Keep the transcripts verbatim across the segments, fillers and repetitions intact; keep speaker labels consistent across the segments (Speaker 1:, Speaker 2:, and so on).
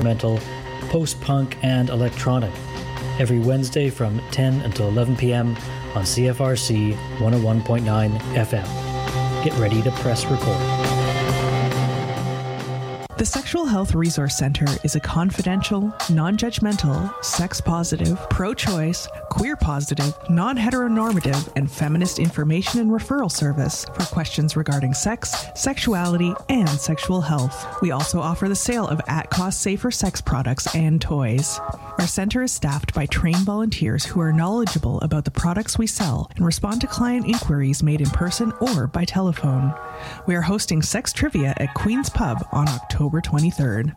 Speaker 1: experimental, post-punk, and electronic. Every Wednesday from ten until eleven p.m. on C F R C one oh one point nine F M. Get ready to press record.
Speaker 2: The Sexual Health Resource Center is a confidential, non-judgmental, sex-positive, pro-choice, queer-positive, non-heteronormative, and feminist information and referral service for questions regarding sex, sexuality, and sexual health. We also offer the sale of at-cost safer sex products and toys. Our center is staffed by trained volunteers who are knowledgeable about the products we sell and respond to client inquiries made in person or by telephone. We are hosting Sex Trivia at Queen's Pub on October twenty-third.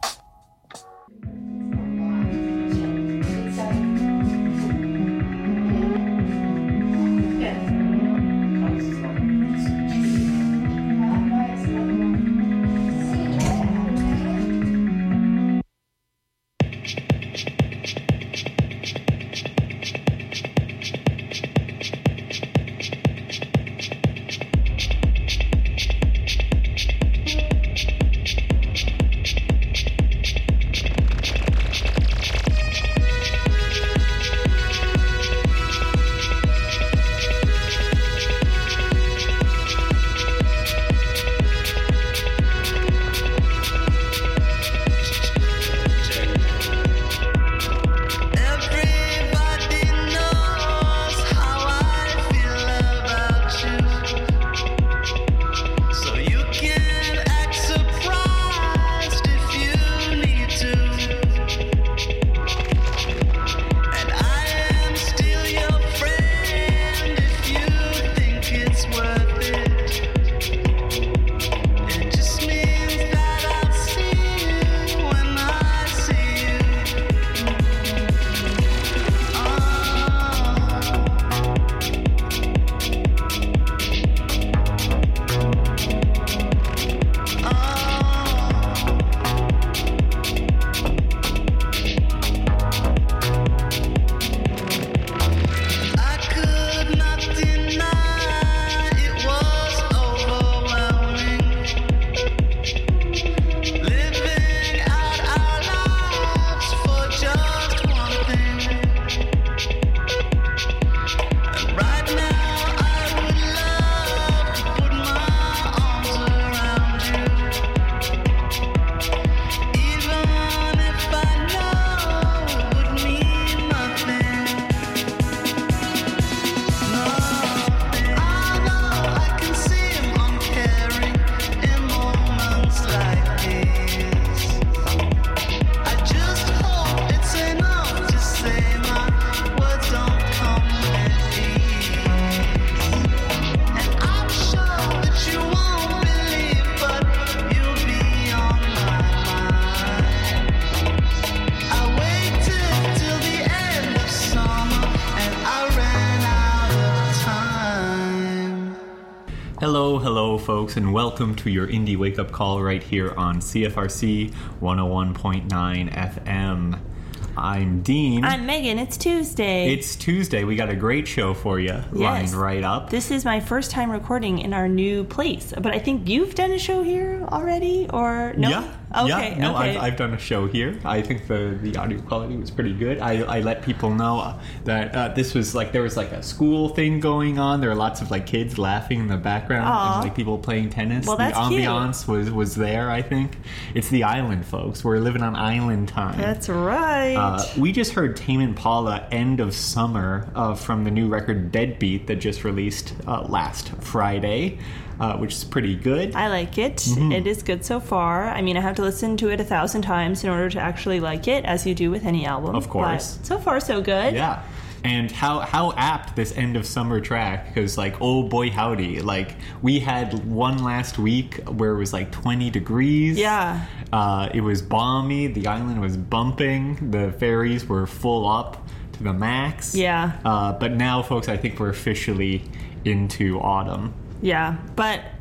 Speaker 3: Hello, hello, folks, and welcome to your Indie Wake Up Call right here on C F R C one oh one point nine F M. I'm Dean.
Speaker 4: I'm Megan. It's Tuesday.
Speaker 3: It's Tuesday. We got a great show for you
Speaker 4: yes.
Speaker 3: lined right up.
Speaker 4: This is my first time recording in our new place, but I think you've done a show here already, or no?
Speaker 3: Yeah.
Speaker 4: Okay.
Speaker 3: Yeah, no,
Speaker 4: okay.
Speaker 3: I've, I've done a show here. I think the, the audio quality was pretty good. I, I let people know that uh, this was like, there was like a school thing going on. There were lots of like kids laughing in the background
Speaker 4: Aww.
Speaker 3: and like people playing tennis.
Speaker 4: Well,
Speaker 3: the
Speaker 4: that's
Speaker 3: ambiance cute. was was there, I think. It's the island, folks. We're living on island time.
Speaker 4: That's right.
Speaker 3: Uh, we just heard Tame Impala, End of Summer, uh, from the new record Deadbeat that just released uh, last Friday. Uh, which is pretty good.
Speaker 4: I like it.
Speaker 3: Mm-hmm.
Speaker 4: It is good so far. I mean, I have to listen to it a thousand times in order to actually like it, as you do with any album.
Speaker 3: Of course.
Speaker 4: But so far, so good.
Speaker 3: Yeah. And how how apt this End of Summer track, because like, oh boy howdy, like we had one last week where it was like twenty degrees.
Speaker 4: Yeah.
Speaker 3: Uh, it was balmy, the island was bumping, the ferries were full up to the max.
Speaker 4: Yeah.
Speaker 3: Uh, but now, folks, I think we're officially into autumn.
Speaker 4: Yeah, but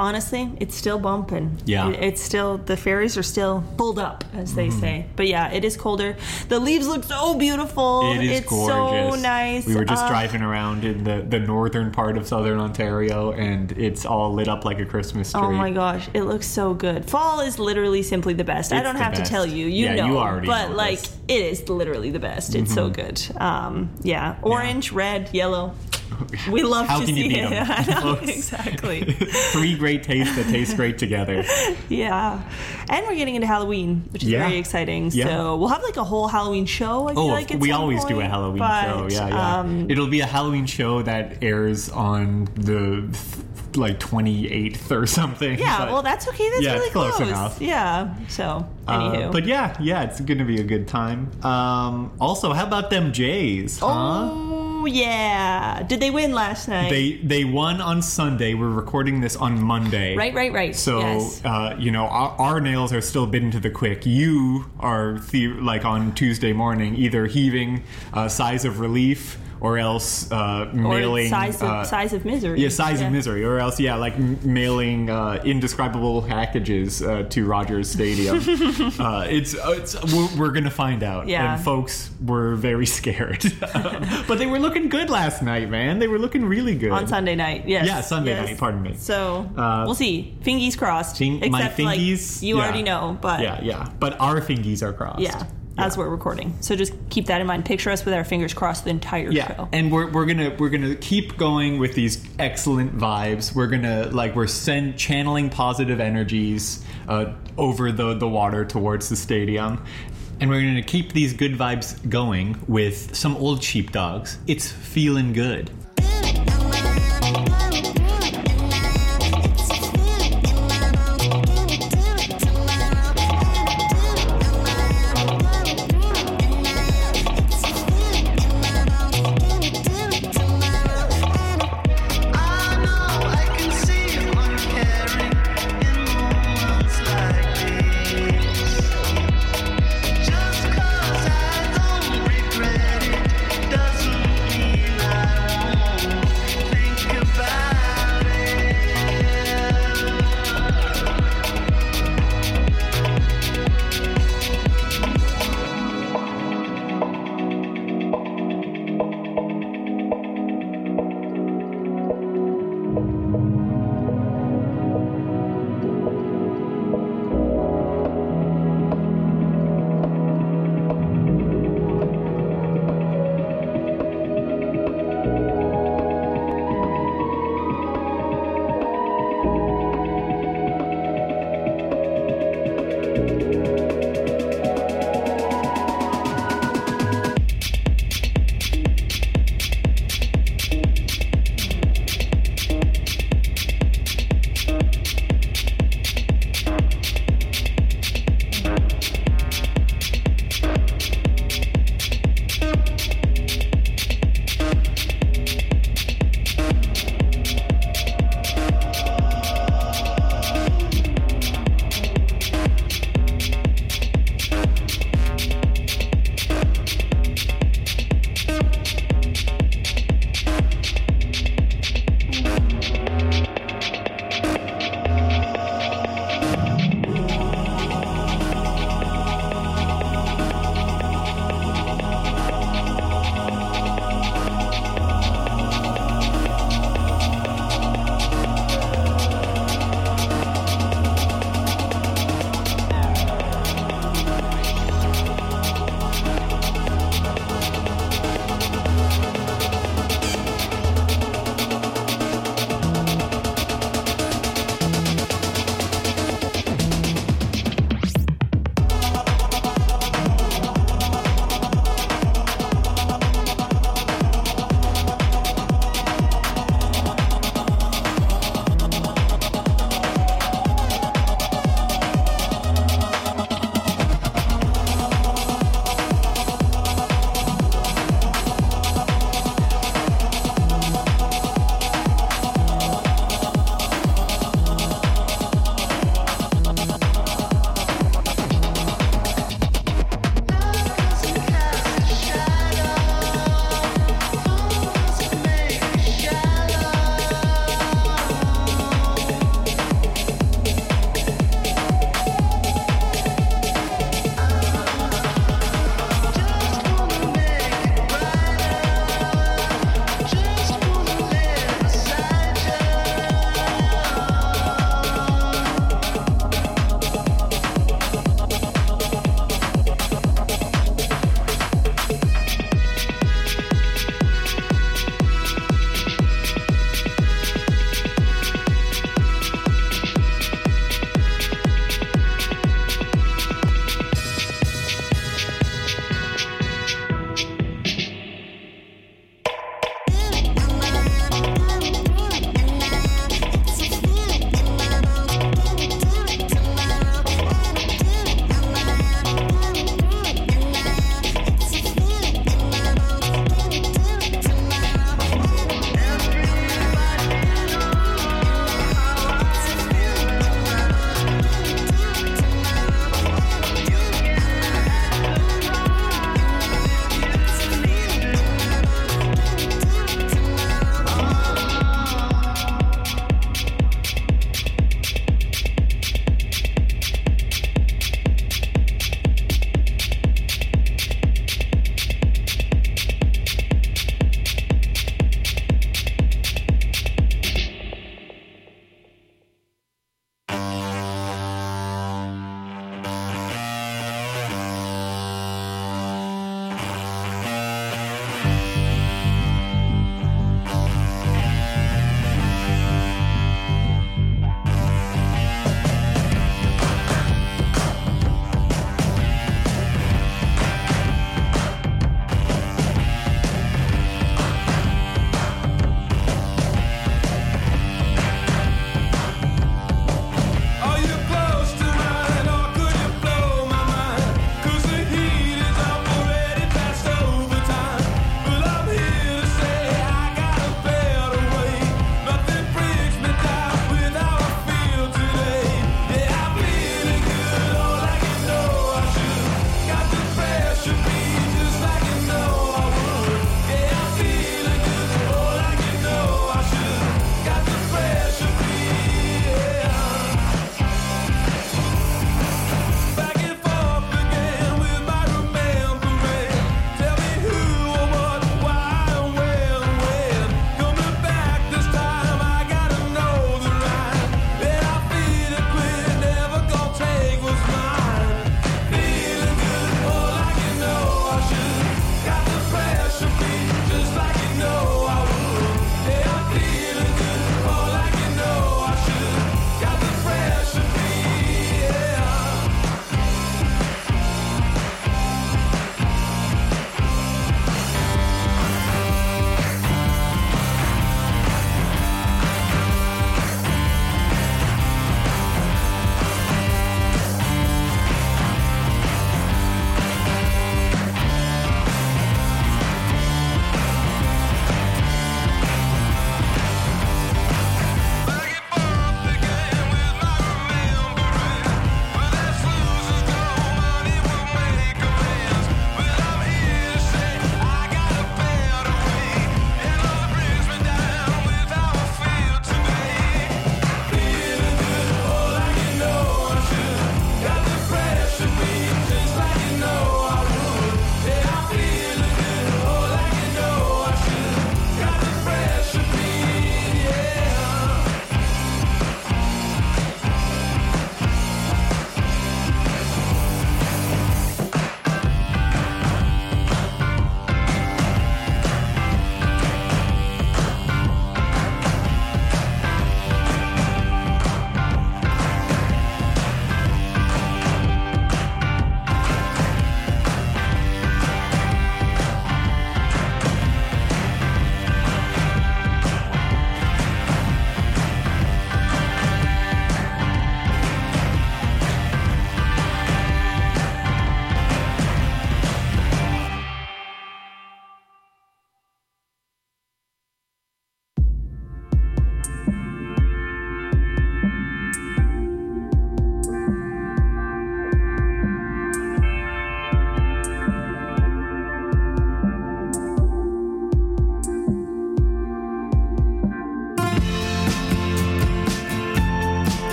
Speaker 4: honestly, it's still bumping.
Speaker 3: Yeah.
Speaker 4: It, it's still, the fairies are still pulled up, as they
Speaker 3: Mm-hmm.
Speaker 4: say. But yeah, it is colder. The leaves look so beautiful.
Speaker 3: It is
Speaker 4: it's
Speaker 3: gorgeous.
Speaker 4: so nice.
Speaker 3: We were just
Speaker 4: Uh,
Speaker 3: driving around in the, the northern part of southern Ontario, and it's all lit up like a Christmas tree.
Speaker 4: Oh my gosh, it looks so good. Fall is literally simply the best. I
Speaker 3: It's
Speaker 4: don't
Speaker 3: the
Speaker 4: have
Speaker 3: best.
Speaker 4: to tell you. You
Speaker 3: Yeah,
Speaker 4: know.
Speaker 3: you already
Speaker 4: But
Speaker 3: know
Speaker 4: like,
Speaker 3: this. Mm-hmm.
Speaker 4: it is literally the best. It's so good. Um, yeah. Orange, red, yellow. We love
Speaker 3: How
Speaker 4: to
Speaker 3: can you
Speaker 4: see
Speaker 3: beat
Speaker 4: it.
Speaker 3: 'em,
Speaker 4: I know,
Speaker 3: folks?
Speaker 4: exactly.
Speaker 3: Three great tastes that taste great together.
Speaker 4: Yeah. And we're getting into Halloween, which is
Speaker 3: Yeah.
Speaker 4: very exciting.
Speaker 3: Yeah.
Speaker 4: So we'll have like a whole Halloween show, I feel
Speaker 3: Oh,
Speaker 4: like at
Speaker 3: we
Speaker 4: some
Speaker 3: always do a
Speaker 4: point,
Speaker 3: Halloween
Speaker 4: but,
Speaker 3: show. Yeah, yeah.
Speaker 4: Um,
Speaker 3: It'll be a Halloween show that airs on the like twenty-eighth or something.
Speaker 4: yeah,
Speaker 3: but-
Speaker 4: well, that's okay. That's
Speaker 3: yeah,
Speaker 4: really
Speaker 3: it's close enough.
Speaker 4: Yeah. So,
Speaker 3: Uh,
Speaker 4: anywho.
Speaker 3: but yeah, yeah, it's gonna be a good time. Um, also, how about them Jays? Huh?
Speaker 4: Oh, yeah. Did they win last night?
Speaker 3: They they won on Sunday. We're recording this on Monday.
Speaker 4: Right, right, right.
Speaker 3: So,
Speaker 4: yes.
Speaker 3: uh, you know, our, our nails are still bitten to the quick. You are, the, like, on Tuesday morning, either heaving uh, sighs of relief or else uh,
Speaker 4: or
Speaker 3: mailing...
Speaker 4: size of,
Speaker 3: uh,
Speaker 4: size of misery.
Speaker 3: Yeah, sighs
Speaker 4: Yeah.
Speaker 3: of misery. Or else, yeah, like m- mailing uh, indescribable packages uh, to Rogers Stadium. uh, it's, uh, it's we're, we're going to find out.
Speaker 4: Yeah.
Speaker 3: And folks were very scared. But they were looking good last night, man. They were looking really good.
Speaker 4: On Sunday night, yes.
Speaker 3: Yeah, Sunday
Speaker 4: yes.
Speaker 3: night, pardon me.
Speaker 4: So,
Speaker 3: Uh,
Speaker 4: we'll see. Fingies crossed.
Speaker 3: Fing-
Speaker 4: Except,
Speaker 3: my
Speaker 4: like,
Speaker 3: fingies,
Speaker 4: you
Speaker 3: yeah.
Speaker 4: already know, but
Speaker 3: Yeah, yeah. But our fingies are crossed.
Speaker 4: yeah, as we're recording. So just keep that in mind. Picture us with our fingers crossed the entire
Speaker 3: Yeah,
Speaker 4: show.
Speaker 3: and we're, we're gonna we're gonna keep going with these excellent vibes. We're gonna like we're send channeling positive energies uh, over the the water towards the stadium, and we're gonna keep these good vibes going with some old sheepdogs. It's feeling good.
Speaker 5: Just 'cause I don't regret it doesn't mean I won't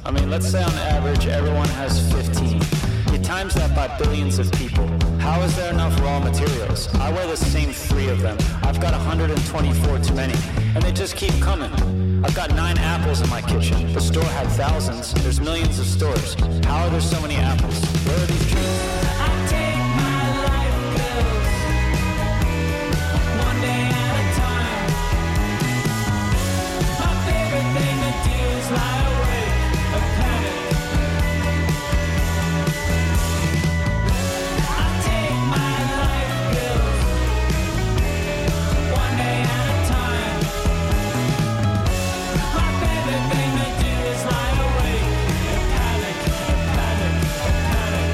Speaker 5: I mean, let's say on average, everyone has fifteen. You times that by billions of people. How is there enough raw materials? I wear the same three of them. I've got one hundred twenty-four too many, and they just keep coming. I've got nine apples in my kitchen. The store had thousands. There's millions of stores. How are there so many apples? Where are these trees?
Speaker 6: I take my life pills, one day at a time. My favorite thing to do is lie awake and panic. I take my life pills, one day at a time. My favorite thing to do is lie awake and panic, and panic, and panic.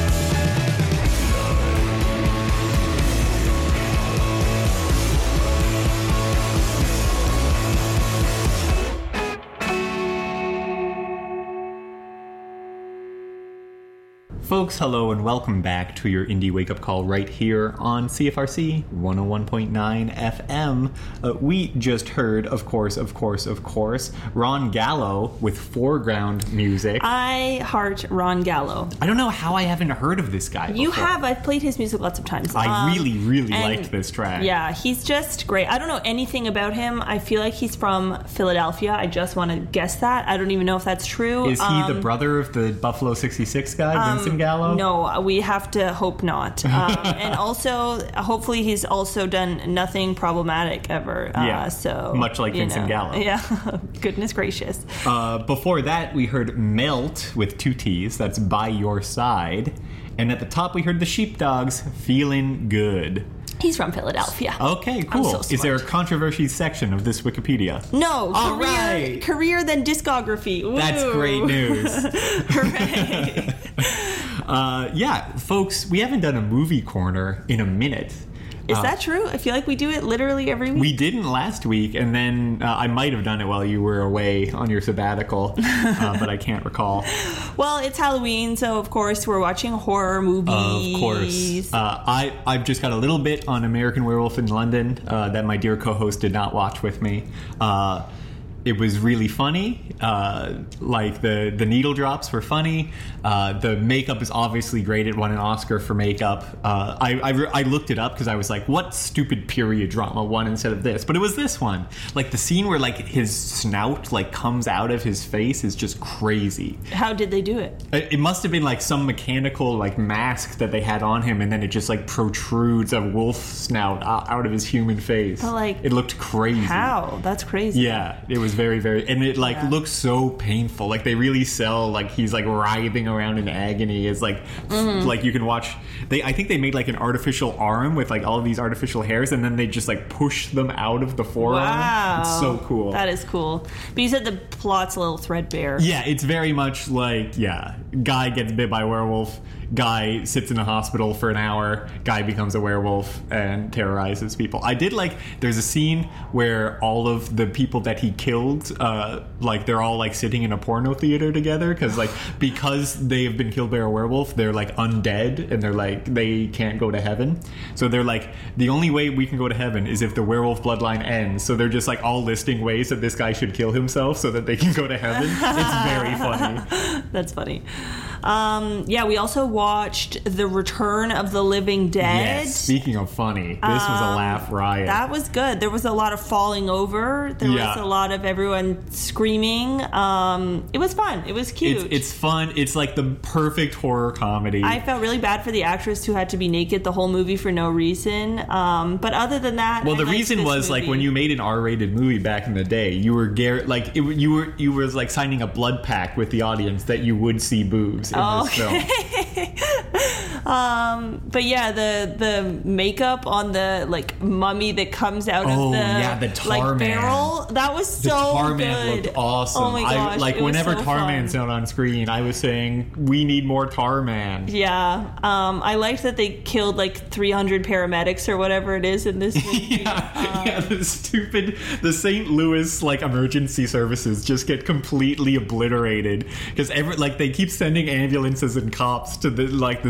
Speaker 3: Folks, hello and welcome back to your Indie Wake Up Call right here on C F R C one oh one point nine F M. Uh, we just heard, of course, of course, of course, Ron Gallo with foreground music.
Speaker 4: I heart Ron Gallo.
Speaker 3: I don't know how I haven't heard of this guy
Speaker 4: You
Speaker 3: before.
Speaker 4: have. I've played his music lots of times.
Speaker 3: I
Speaker 4: Um,
Speaker 3: really, really
Speaker 4: and
Speaker 3: liked this track.
Speaker 4: Yeah, he's just great. I don't know anything about him. I feel like he's from Philadelphia. I just want to guess that. I don't even know if that's true.
Speaker 3: Is he
Speaker 4: Um,
Speaker 3: the brother of the Buffalo sixty-six guy, Vincent Gallo?
Speaker 4: No, we have to hope not. Um, and also, hopefully, he's also done nothing problematic ever. Uh,
Speaker 3: Yeah,
Speaker 4: so
Speaker 3: much like
Speaker 4: you
Speaker 3: Vincent
Speaker 4: know.
Speaker 3: Gallo.
Speaker 4: Yeah, goodness gracious.
Speaker 3: Uh, before that, we heard Melt with two T's. That's By Your Side. And at the top, we heard the Sheepdogs, Feeling Good.
Speaker 4: He's from Philadelphia.
Speaker 3: Okay,
Speaker 4: I'm
Speaker 3: cool.
Speaker 4: so
Speaker 3: Is there a
Speaker 4: smart.
Speaker 3: controversy section of this Wikipedia?
Speaker 4: No,
Speaker 3: All
Speaker 4: career,
Speaker 3: right.
Speaker 4: career then discography. Woo.
Speaker 3: That's great news.
Speaker 4: Hooray.
Speaker 3: Uh, yeah, folks, we haven't done a movie corner in a minute.
Speaker 4: Is
Speaker 3: Uh,
Speaker 4: that true? I feel like we do it literally every week.
Speaker 3: We didn't last week, and then uh, I might have done it while you were away on your sabbatical, uh, but I can't recall.
Speaker 4: Well, it's Halloween, so of course we're watching horror movies.
Speaker 3: Of course. Uh, I, I've just got a little bit on American Werewolf in London uh, that my dear co-host did not watch with me. Uh, it was really funny. Uh, like, the, the needle drops were funny. Uh, the makeup is obviously great. It won an Oscar for makeup. Uh, I, I, re- I looked it up because I was like, what stupid period drama won instead of this? But it was this one. Like, the scene where, like, his snout, like, comes out of his face is just crazy.
Speaker 4: How did they do it?
Speaker 3: It it must have been like some mechanical like mask that they had on him, and then it just like protrudes a wolf snout o- out of his human face.
Speaker 4: But, like,
Speaker 3: it looked crazy.
Speaker 4: How? That's crazy.
Speaker 3: Yeah, it was very, very, and it like
Speaker 4: Yeah.
Speaker 3: looks so painful. Like they really sell like he's like writhing around in agony. It's like
Speaker 4: Mm-hmm.
Speaker 3: like you can watch. They I think they made like an artificial arm with like all of these artificial hairs, and then they just like push them out of the forearm.
Speaker 4: Wow.
Speaker 3: It's so cool.
Speaker 4: That is cool. But you said the plot's a little threadbare.
Speaker 3: Yeah, it's very much like, yeah, guy gets bit by a werewolf, guy sits in a hospital for an hour, guy becomes a werewolf and terrorizes people. I did like, there's a scene where all of the people that he killed, uh, like, they're all, like, sitting in a porno theater together, because, like, because they have been killed by a werewolf, they're, like, undead, and they're, like, they can't go to heaven. So they're, like, the only way we can go to heaven is if the werewolf bloodline ends. So they're just, like, all listing ways that this guy should kill himself so that they can go to heaven. It's very funny.
Speaker 4: That's funny. Um, yeah, we also watched The Return of the Living Dead.
Speaker 3: Yes, speaking of funny, this was a laugh riot.
Speaker 4: That was good. There was a lot of falling over. There
Speaker 3: Yeah.
Speaker 4: was a lot of everyone screaming. Um, it was fun. It was cute.
Speaker 3: It's, it's fun. It's like the perfect horror comedy.
Speaker 4: I felt really bad for the actress who had to be naked the whole movie for no reason. Um, but other than that,
Speaker 3: well,
Speaker 4: I
Speaker 3: the
Speaker 4: liked
Speaker 3: reason
Speaker 4: this
Speaker 3: was like
Speaker 4: movie.
Speaker 3: when you made an R-rated movie back in the day, you were gar- like it, you were you was like signing a blood pact with the audience that you would see boobs in
Speaker 4: Oh,
Speaker 3: this film.
Speaker 4: um, but yeah, the the makeup on the like mummy that comes out
Speaker 3: Oh,
Speaker 4: of the
Speaker 3: yeah, the tar
Speaker 4: like
Speaker 3: man.
Speaker 4: barrel, that was
Speaker 3: The
Speaker 4: so
Speaker 3: Tar
Speaker 4: good.
Speaker 3: Man looked awesome.
Speaker 4: Oh my gosh,
Speaker 3: I, like
Speaker 4: it was
Speaker 3: whenever
Speaker 4: so
Speaker 3: Tar
Speaker 4: fun.
Speaker 3: Man's out on screen, I was saying we need more Tar Man.
Speaker 4: Yeah, um, I liked that they killed like three hundred paramedics or whatever it is in this movie.
Speaker 3: Yeah, yeah, the stupid, the Saint Louis like emergency services just get completely obliterated because every like they keep sending ambulances and cops to the like this graveyard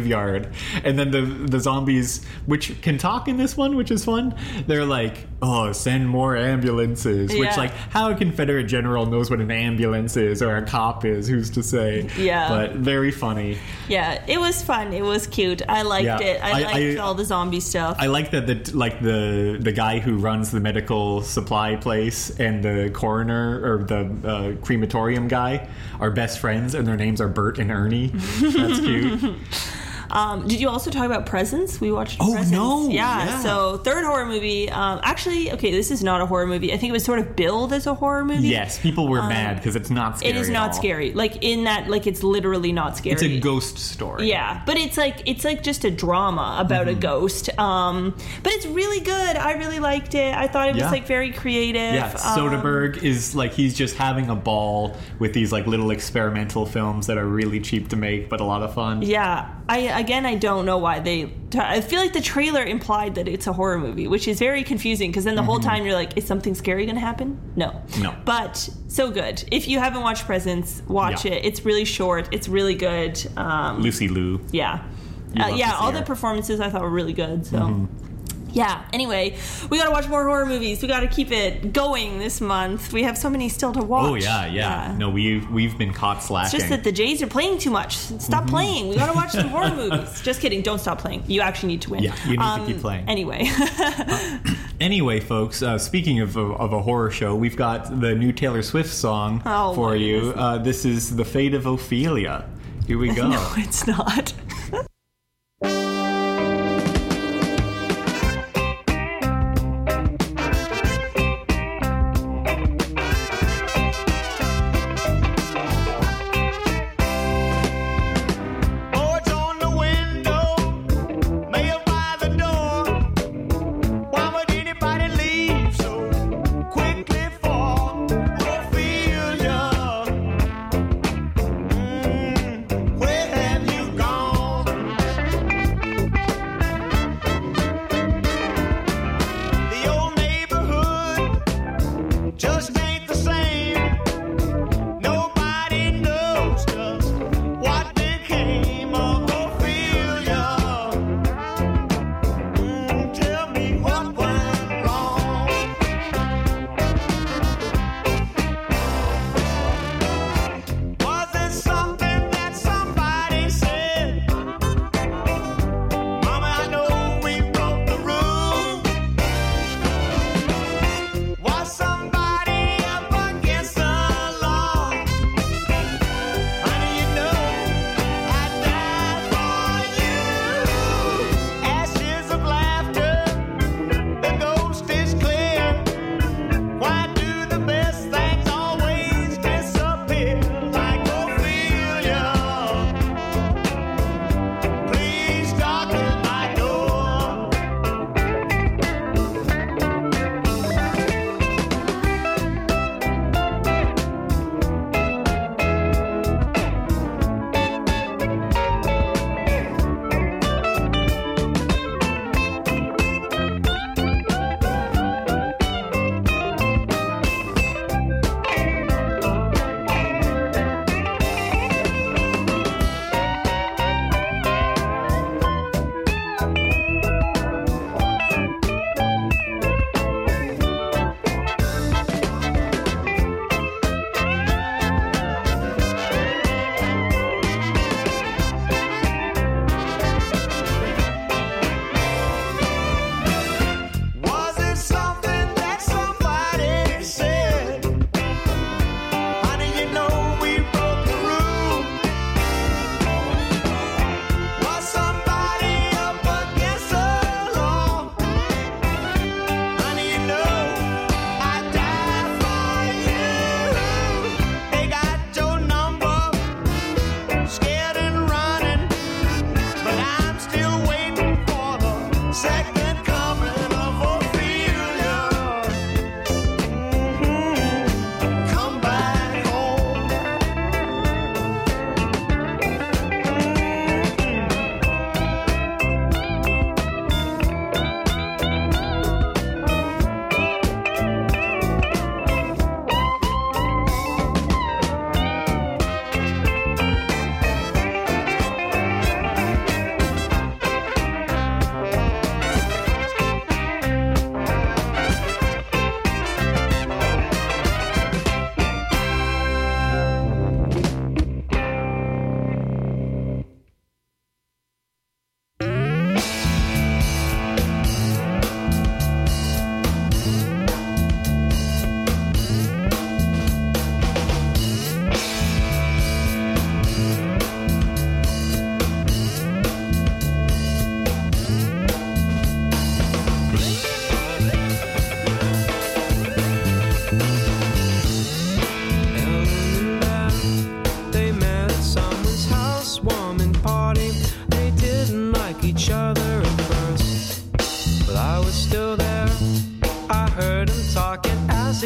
Speaker 3: graveyard, and then the the zombies, which can talk in this one, which is fun. They're like, "Oh, send more ambulances." Which,
Speaker 4: Yeah.
Speaker 3: like, how a Confederate general knows what an ambulance is or a cop is? Who's to say?
Speaker 4: Yeah.
Speaker 3: But very funny.
Speaker 4: Yeah, it was fun. It was cute. I liked
Speaker 3: Yeah.
Speaker 4: it. I,
Speaker 3: I-
Speaker 4: liked
Speaker 3: I-
Speaker 4: all the zombie stuff.
Speaker 3: I like that the like the the guy who runs the medical supply place and the coroner or the uh, crematorium guy are best friends, and their names are Bert and Ernie. That's cute.
Speaker 4: Um, did you also talk about Presents? We watched
Speaker 3: Oh,
Speaker 4: Presents.
Speaker 3: no.
Speaker 4: Yeah,
Speaker 3: Yeah.
Speaker 4: so third horror movie. Um, actually, okay, this is not a horror movie. I think it was sort of billed as a horror movie.
Speaker 3: Yes, people were mad because it's not scary.
Speaker 4: It is
Speaker 3: at
Speaker 4: not
Speaker 3: all.
Speaker 4: scary. Like, in that, like, it's literally not scary.
Speaker 3: It's a ghost story.
Speaker 4: Yeah, but it's like it's like just a drama about
Speaker 3: Mm-hmm.
Speaker 4: a ghost. Um, but it's really good. I really liked it. I thought it was
Speaker 3: Yeah.
Speaker 4: like very creative.
Speaker 3: Yeah,
Speaker 4: Um,
Speaker 3: Soderbergh is like, he's just having a ball with these like little experimental films that are really cheap to make but a lot of fun.
Speaker 4: Yeah, I again I don't know why they. I feel like the trailer implied that it's a horror movie, which is very confusing because then the whole time you're like, is something scary going to happen? No,
Speaker 3: No.
Speaker 4: But so good. If you haven't watched Presents, watch
Speaker 3: Yeah.
Speaker 4: it. It's really short. It's really good. Um,
Speaker 3: Lucy Liu.
Speaker 4: yeah,
Speaker 3: You
Speaker 4: uh,
Speaker 3: love
Speaker 4: yeah.
Speaker 3: to see
Speaker 4: All
Speaker 3: her.
Speaker 4: the performances I thought were really good. So. Yeah, anyway, we gotta watch more horror movies. We gotta keep it going this month. We have so many still to watch.
Speaker 3: Oh yeah, yeah. No, we've we've been caught slacking.
Speaker 4: It's just that the Jays are playing too much. Stop
Speaker 3: Mm-hmm.
Speaker 4: playing. We gotta watch some horror movies. Just kidding. Don't stop playing. You actually need to win.
Speaker 3: Yeah, you need to keep playing.
Speaker 4: Anyway.
Speaker 3: Anyway, folks, uh, speaking of a, of a horror show, we've got the new Taylor Swift song
Speaker 4: Oh,
Speaker 3: for
Speaker 4: my
Speaker 3: you.
Speaker 4: goodness.
Speaker 3: Uh, this is The Fate of Ophelia. Here we go.
Speaker 4: No, it's not.
Speaker 6: Boards on the window, mail by the door. Why would anybody leave so quickly for Ophelia? Mm, where have you gone?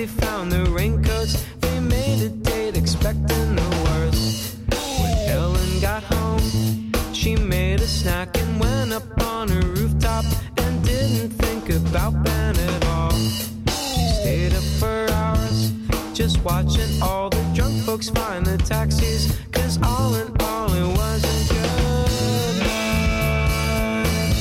Speaker 7: they found their raincoats. They made a date expecting the worst. When Ellen got home, she made a snack and went up on her rooftop and didn't think about Ben at all. She stayed up for hours, just watching all the drunk folks find the taxis, cause all in all it wasn't good night.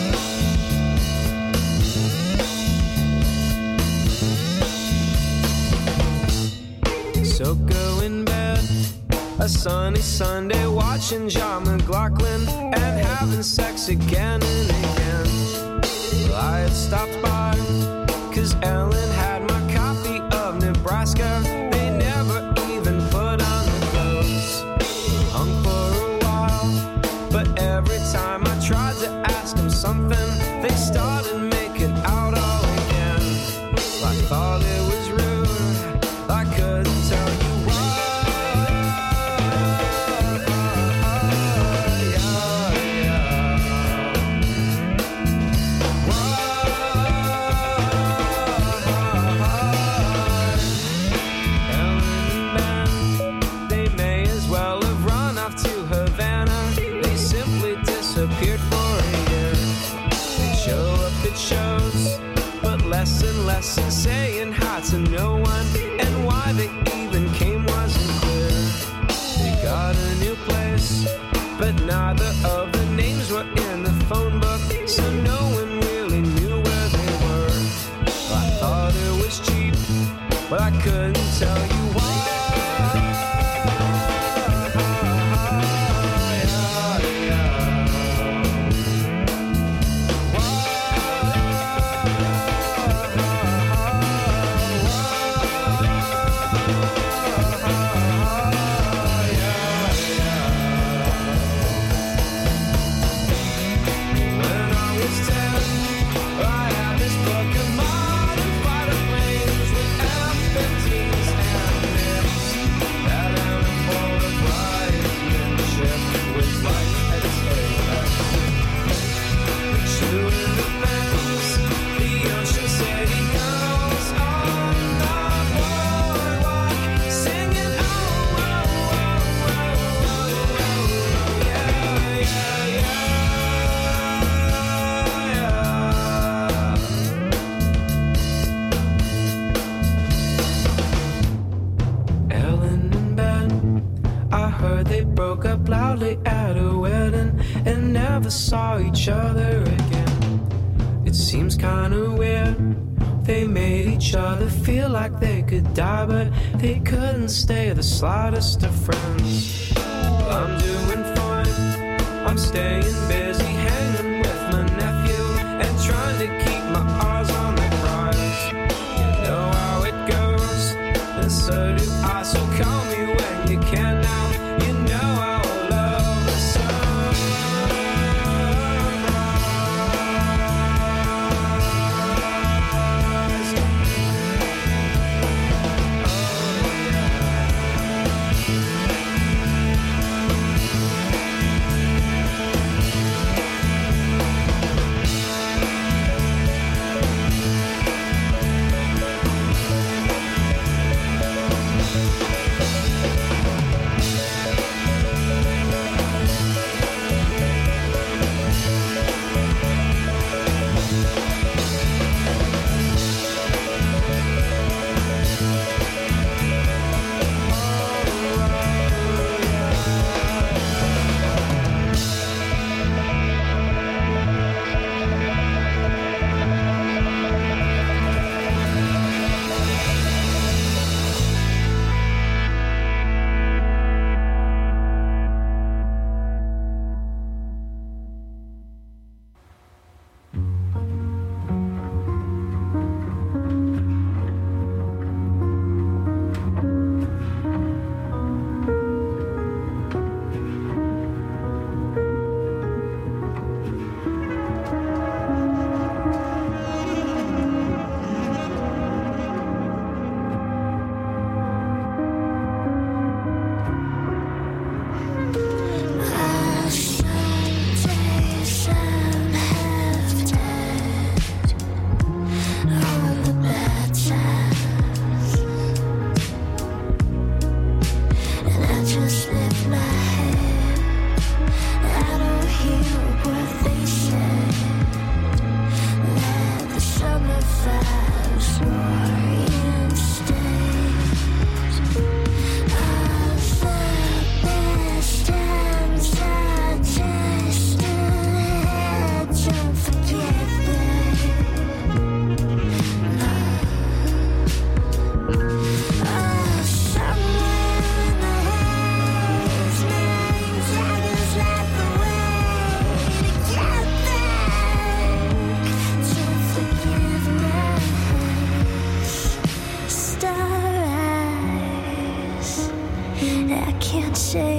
Speaker 7: So go in bed a sunny Sunday, watching John McLaughlin and having sex again and again. Well, I had stopped by cause Ellen had my copy of Nebraska. They never even put on the clothes. Hung for a while, but every time I tried to ask them something, they started making out all again. I thought it was rude, I couldn't tell you why. Disappeared for a year. They show up at shows, but less and less, and saying hi to no one, and why they even came wasn't clear. They got a new place, but neither of the names were in the phone book, so no one really knew where they were. I thought it was cheap, but I couldn't tell you why. Loudly at a wedding and never saw each other again. It seems kinda weird. They made each other feel like they could die, but they couldn't stay the slightest of friends. Well, I'm doing fine. I'm staying busy, hanging with my nephew and trying to keep my eyes on the prize. You know how it goes, and so do I. So call me when you can now. You know how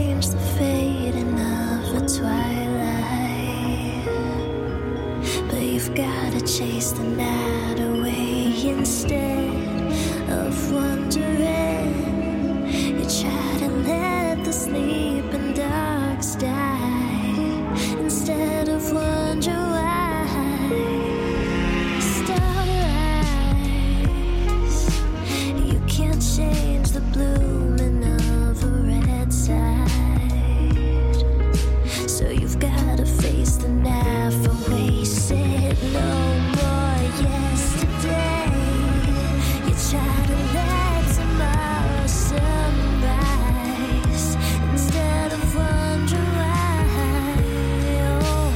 Speaker 8: change the fading of a twilight, but you've gotta chase the night away instead of wondering. You try to let the sleeping dogs die instead of wonder why. Starrise, you can't change the blooming of a red tide, so you've gotta face the knife away. Said no more yesterday. You try to let tomorrow sunrise instead of wonder why. Oh,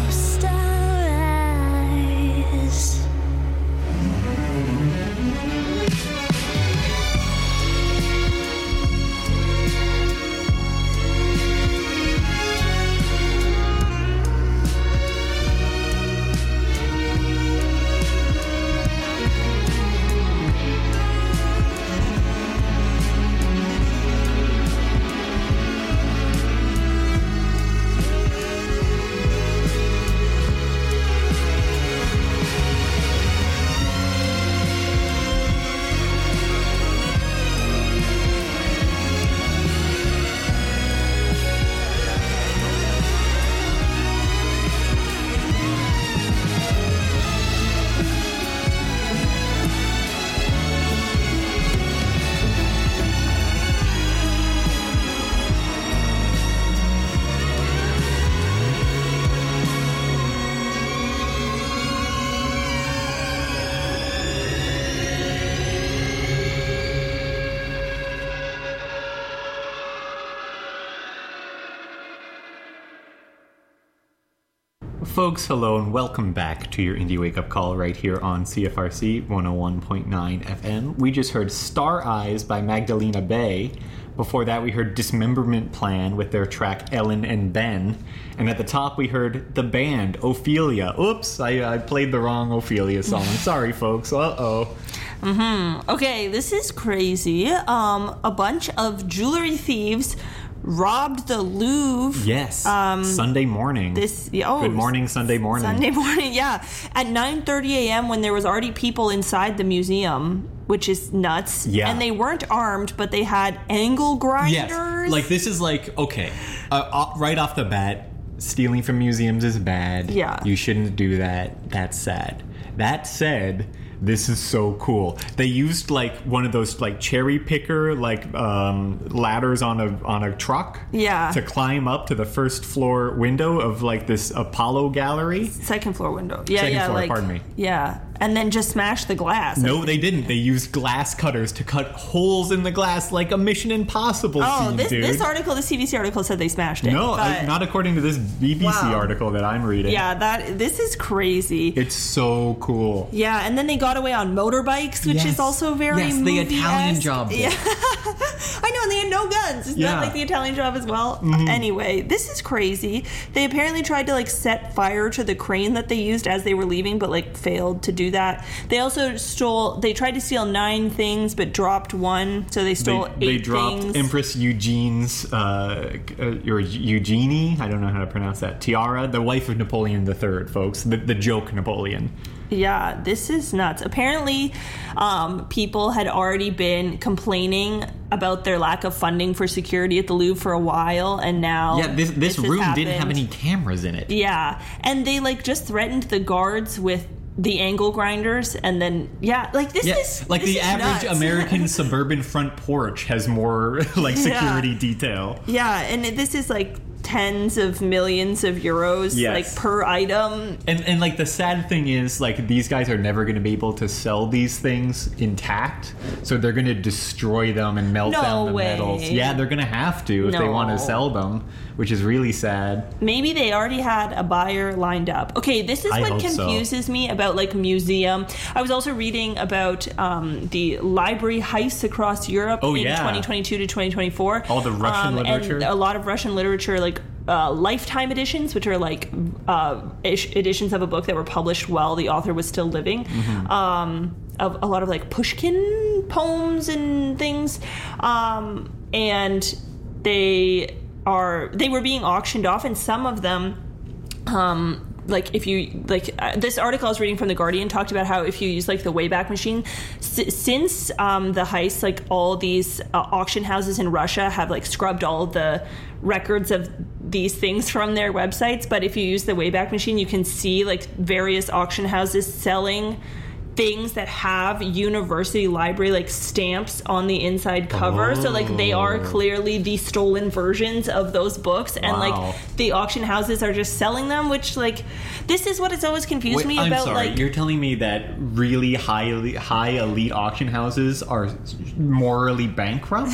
Speaker 8: starrise.
Speaker 3: Folks, hello and welcome back to your Indie Wake Up Call right here on C F R C one oh one point nine F M. We just heard Star Eyes by Magdalena Bay. Before that, we heard Dismemberment Plan with their track Ellen and Ben. And at the top, we heard the band Ophelia. Oops, I, I played the wrong Ophelia song. Sorry, folks. Uh-oh.
Speaker 4: Mm-hmm. Okay, this is crazy. Um, a bunch of jewelry thieves robbed the Louvre.
Speaker 3: Yes.
Speaker 4: Um,
Speaker 3: Sunday morning.
Speaker 4: This oh,
Speaker 3: Good morning, Sunday morning.
Speaker 4: Sunday morning, yeah. At nine thirty a.m. when there was already people inside the museum, which is nuts.
Speaker 3: Yeah.
Speaker 4: And they weren't armed, but they had angle grinders.
Speaker 3: Yes. Like, this is like, okay, uh, uh, right off the bat, stealing from museums is bad.
Speaker 4: Yeah.
Speaker 3: You shouldn't do that. That's sad. That said, this is so cool. They used like one of those like cherry picker like um, ladders on a on a truck.
Speaker 4: Yeah.
Speaker 3: To climb up to the first floor window of like this Apollo gallery.
Speaker 4: Second floor window. Yeah,
Speaker 3: Second
Speaker 4: yeah.
Speaker 3: floor,
Speaker 4: like,
Speaker 3: pardon me.
Speaker 4: Yeah. And then just smash the glass.
Speaker 3: No, they didn't. They used glass cutters to cut holes in the glass like a Mission Impossible
Speaker 4: Oh,
Speaker 3: scene,
Speaker 4: this
Speaker 3: dude.
Speaker 4: this article, the C B C article said they smashed it.
Speaker 3: No,
Speaker 4: but,
Speaker 3: I, not according to this B B C
Speaker 4: Wow.
Speaker 3: article that I'm reading.
Speaker 4: Yeah, that this is crazy.
Speaker 3: It's so cool.
Speaker 4: Yeah, and then they got away on motorbikes, which
Speaker 3: Yes.
Speaker 4: is also very
Speaker 3: Yes, the
Speaker 4: movie-esque.
Speaker 3: Italian Job.
Speaker 4: Yeah, I know, and they had no guns. Isn't
Speaker 3: Yeah.
Speaker 4: that like the Italian Job as well?
Speaker 3: Mm-hmm.
Speaker 4: Anyway, this is crazy. They apparently tried to like set fire to the crane that they used as they were leaving, but like failed to do that. They also stole. They tried to steal nine things, but dropped one. So they stole
Speaker 3: They,
Speaker 4: eight
Speaker 3: they dropped
Speaker 4: things.
Speaker 3: Empress Eugene's, uh, uh, or Eugenie, I don't know how to pronounce that, tiara, the wife of Napoleon the Third, folks. The, the joke Napoleon.
Speaker 4: Yeah, this is nuts. Apparently, um, people had already been complaining about their lack of funding for security at the Louvre for a while, and now
Speaker 3: Yeah, this, this
Speaker 4: has
Speaker 3: room didn't have
Speaker 4: happened.
Speaker 3: any cameras in it.
Speaker 4: Yeah, and they like just threatened the guards with the angle grinders, and then yeah, like this
Speaker 3: Yeah,
Speaker 4: is
Speaker 3: like
Speaker 4: this
Speaker 3: the
Speaker 4: is
Speaker 3: average
Speaker 4: nuts.
Speaker 3: American suburban front porch has more like security
Speaker 4: Yeah.
Speaker 3: detail.
Speaker 4: Yeah, and this is like tens of millions of euros,
Speaker 3: Yes.
Speaker 4: like per item.
Speaker 3: And and like the sad thing is, like, these guys are never going to be able to sell these things intact, so they're going to destroy them and melt
Speaker 4: No
Speaker 3: down the
Speaker 4: way.
Speaker 3: metals. Yeah, they're going to have to if they
Speaker 4: No.
Speaker 3: want to sell them, which is really sad.
Speaker 4: Maybe they already had a buyer lined up. Okay, this is
Speaker 3: I
Speaker 4: what
Speaker 3: hope so.
Speaker 4: confuses me about like museum. I was also reading about um, the library heists across Europe
Speaker 3: Oh,
Speaker 4: in
Speaker 3: yeah.
Speaker 4: twenty twenty-two to twenty twenty-four.
Speaker 3: All the Russian
Speaker 4: um,
Speaker 3: literature.
Speaker 4: And a lot of Russian literature, like uh, lifetime editions, which are like uh, ish- editions of a book that were published while the author was still living.
Speaker 3: Mm-hmm.
Speaker 4: Um, of a lot of like Pushkin poems and things. Um, and they are they were being auctioned off, and some of them, um, like if you like uh, this article I was reading from The Guardian talked about how if you use like the Wayback Machine, s- since um, the heist, like all these uh, auction houses in Russia have like scrubbed all of the records of these things from their websites. But if you use the Wayback Machine, you can see like various auction houses selling things that have university library like stamps on the inside cover. Oh. So like they are clearly the stolen versions of those books, and wow. like the auction houses are just selling them, which like this is what has always confused
Speaker 3: Wait,
Speaker 4: me
Speaker 3: I'm
Speaker 4: about
Speaker 3: sorry,
Speaker 4: like
Speaker 3: you're telling me that really high high elite auction houses are morally bankrupt?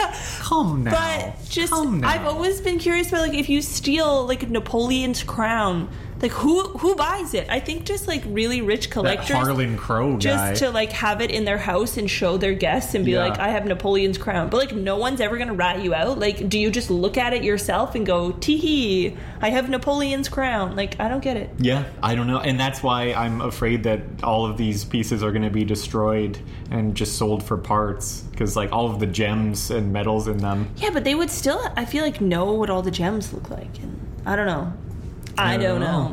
Speaker 3: Come now.
Speaker 4: But just
Speaker 3: Come now.
Speaker 4: I've always been curious about like if you steal like Napoleon's crown, like who who buys it? I think just like really rich collectors,
Speaker 3: that Harlan Crow guy,
Speaker 4: just to like have it in their house and show their guests and be
Speaker 3: yeah.
Speaker 4: like, I have Napoleon's crown. But like no one's ever gonna rat you out. Like, do you just look at it yourself and go, tee hee, I have Napoleon's crown? Like, I don't get it.
Speaker 3: Yeah, I don't know, and that's why I'm afraid that all of these pieces are going to be destroyed and just sold for parts, because like all of the gems and metals in them.
Speaker 4: Yeah, but they would still, I feel like, know what all the gems look like, and I don't know. I don't know.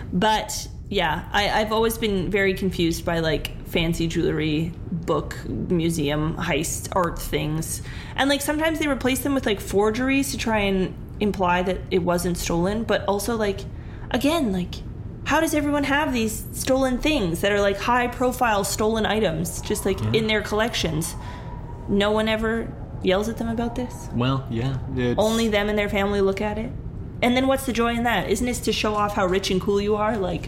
Speaker 4: But yeah, I, I've always been very confused by like fancy jewelry, book, museum, heist, art things. And like sometimes they replace them with like forgeries to try and imply that it wasn't stolen. But also like, again, like how does everyone have these stolen things that are like high profile stolen items just like yeah. in their collections? No one ever yells at them about this?
Speaker 3: Well, yeah. It's...
Speaker 4: Only them and their family look at it? And then what's the joy in that? Isn't it to show off how rich and cool you are? Like,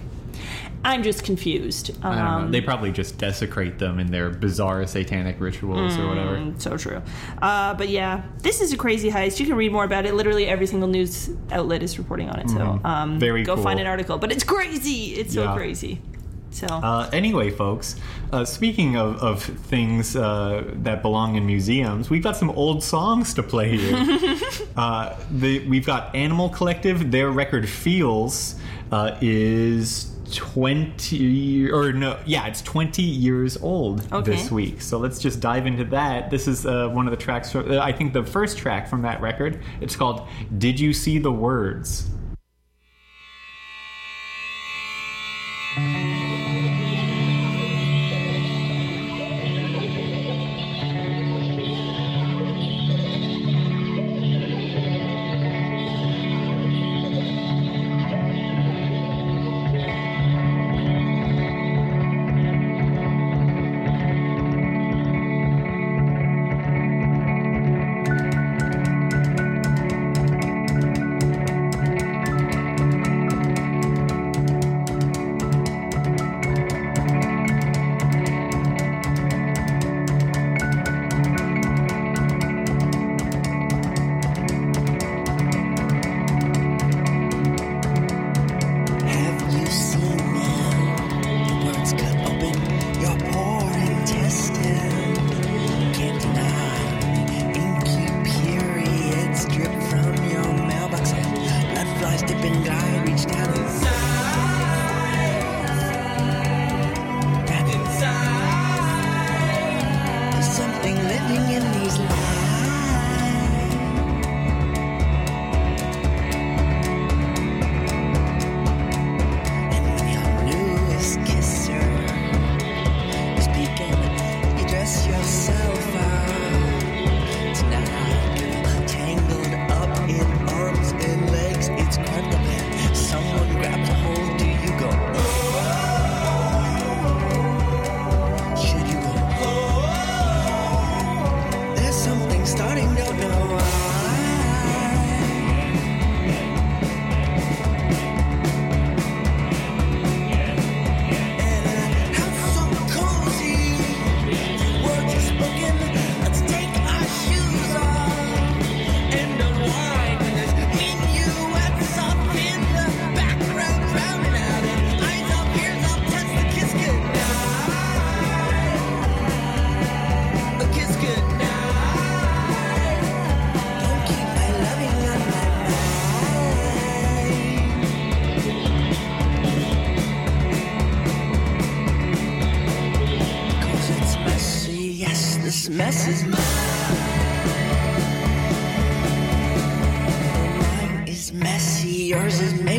Speaker 4: I'm just confused. Um,
Speaker 3: I don't know. They probably just desecrate them in their bizarre satanic rituals mm, or whatever.
Speaker 4: So true. Uh, but yeah, this is a crazy heist. You can read more about it. Literally every single news outlet is reporting on it.
Speaker 3: Mm-hmm.
Speaker 4: So um,
Speaker 3: Very
Speaker 4: go
Speaker 3: cool.
Speaker 4: find an article. But it's crazy. It's so
Speaker 3: yeah.
Speaker 4: crazy. So
Speaker 3: uh, anyway, folks, uh, speaking of, of things uh, that belong in museums, we've got some old songs to play here. uh, the, we've got Animal Collective. Their record Feels uh, is twenty, or no, yeah, it's twenty years old
Speaker 4: okay.
Speaker 3: this week. So let's just dive into that. This is uh, one of the tracks, uh, I think the first track from that record. It's called Did You See the Words?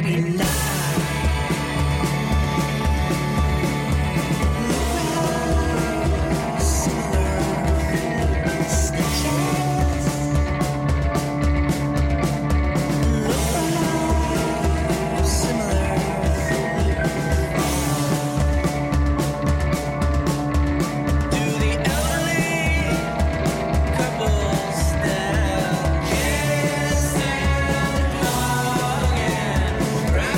Speaker 4: baby.
Speaker 7: Right.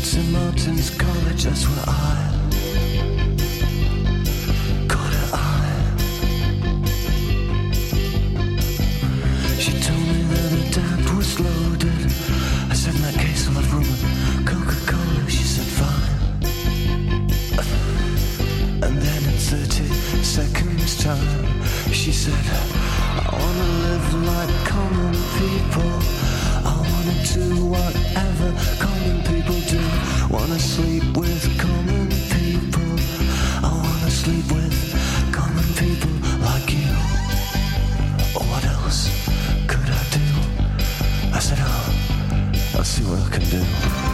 Speaker 9: Saint Martin's College, that's where I caught her eye. She told me that her dad was loaded. I said, in that case I'll have rum and Coca-Cola. She said, fine. And then in thirty seconds time, she said, I wanna live like common people. I wanna do whatever common people do. Wanna sleep with common people. I wanna sleep with common people like you. Or what else could I do? I said, oh, I'll see what I can do.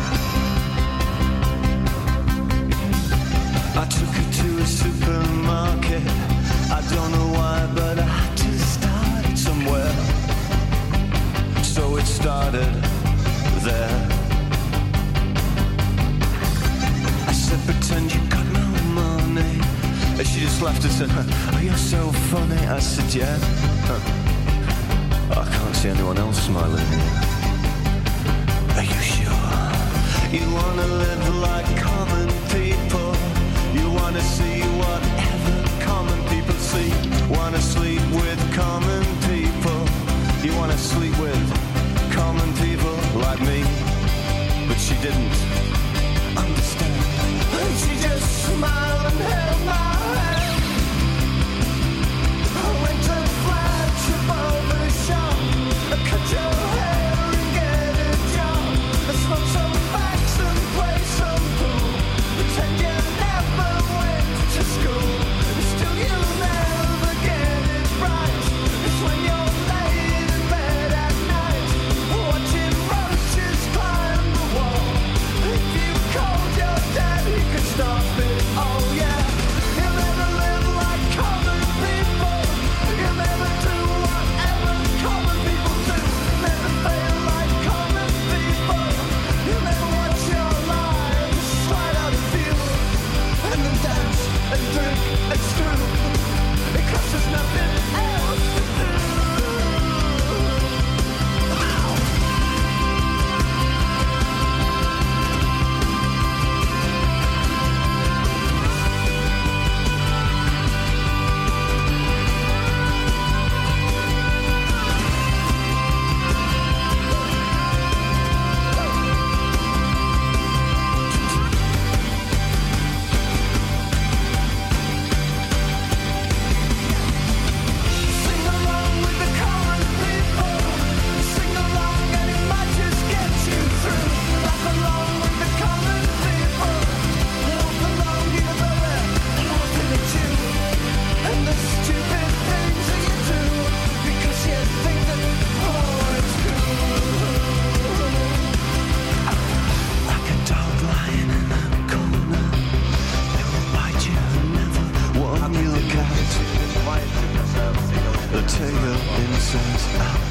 Speaker 9: I took her to a supermarket. I don't know why, but I had to start somewhere. So it started there. I said, pretend you got no money. And she just laughed and said, oh, you're so funny. I said, yeah. Huh. I can't see anyone else smiling here. Are you sure? You wanna live like common people. You wanna see whatever common people see. Wanna sleep with common people. You wanna sleep with common people like me. But she didn't understand. And she just smiled and held my hand. I went to flat above the shop. I cut your hair and get a job. I smoke some facts and play some pool. Pretend you never went to school. Still you never get it right. It's when you're laid in bed at night, watching roaches climb the wall. If you called your dad, he could stop it. Oh yeah, you'll never live like common people. You'll never do whatever common people do. Never fail like common people. You'll never watch your lives slide out of view. And then dance and drink and screw. Because there's nothing else to do. Sing along with the common people. Sing along and it might just get you through. Laugh along with the common people. Walk along even though they're laughing at you. And the stupid things that you do because you think that oh it's cool. Like a dog lying in a corner. They will bite you and never warn you look out. They'll tear your insides out.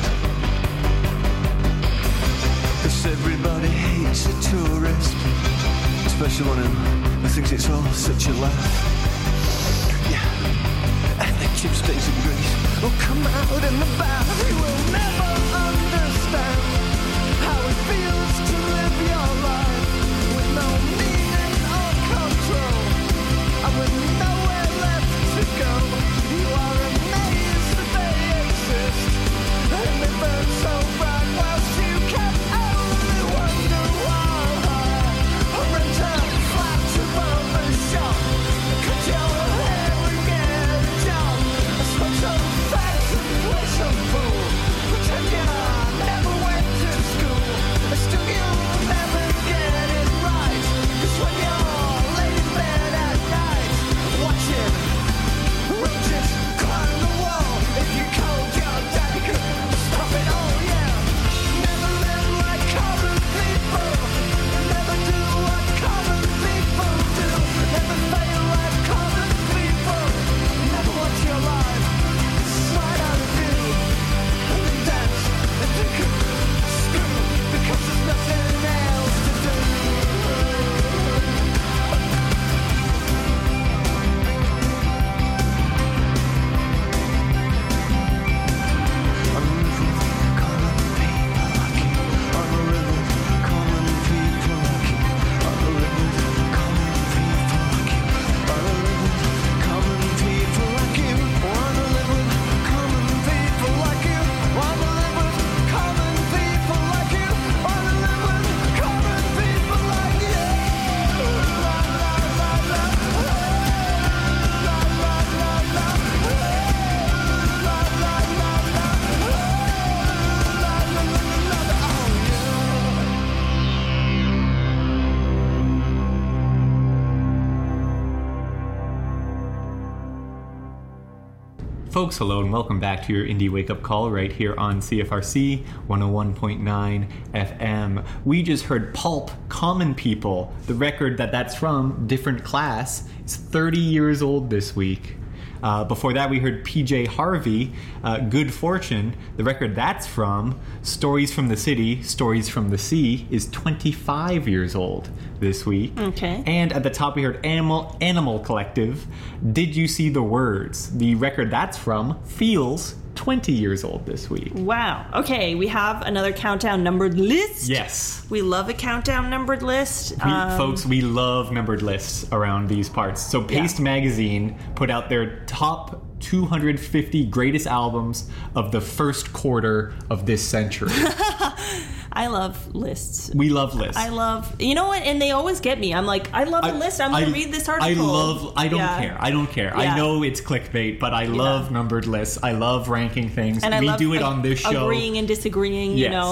Speaker 9: 'Cause everybody hates a tourist, especially one who thinks it's all such a laugh. Yeah, and the chip stays in Greece will come out in the bath. You will never understand how it feels to live your life with no meaning or control, and with nowhere left to go. You are amazed that they exist, and they burn so bright whilst you can only wonder why. I rent a flat above the shop, cut your hair and get a job. I smoke some facts and play some pool. Pretend you never went
Speaker 3: Folks, hello and welcome back to your Indie Wake Up Call right here on C F R C one oh one point nine F M. We just heard Pulp, Common People. The record that that's from, Different Class, is thirty years old this week. Uh, before that, we heard P J Harvey, uh, Good Fortune. The record that's from, Stories from the City, Stories from the Sea, is twenty-five years old this week.
Speaker 4: Okay.
Speaker 3: And at the top, we heard Animal Animal Collective, Did You See the Words? The record that's from, Feels, twenty years old this week.
Speaker 4: Wow. Okay, we have another countdown numbered list.
Speaker 3: Yes.
Speaker 4: We love a countdown numbered list.
Speaker 3: We,
Speaker 4: Um,
Speaker 3: folks, we love numbered lists around these parts. So Paste
Speaker 4: Yeah.
Speaker 3: Magazine put out their top two hundred fifty greatest albums of the first quarter of this century.
Speaker 4: I love lists.
Speaker 3: We love lists.
Speaker 4: I love, you know what? And they always get me. I'm like, I love a list. I'm going to read this article.
Speaker 3: I love, I don't
Speaker 4: Yeah.
Speaker 3: care. I don't care.
Speaker 4: Yeah.
Speaker 3: I know it's clickbait, but I love numbered lists. I love ranking things.
Speaker 4: And I
Speaker 3: we
Speaker 4: love
Speaker 3: do it
Speaker 4: ag-
Speaker 3: on this show.
Speaker 4: agreeing and disagreeing,
Speaker 3: Yes.
Speaker 4: you know.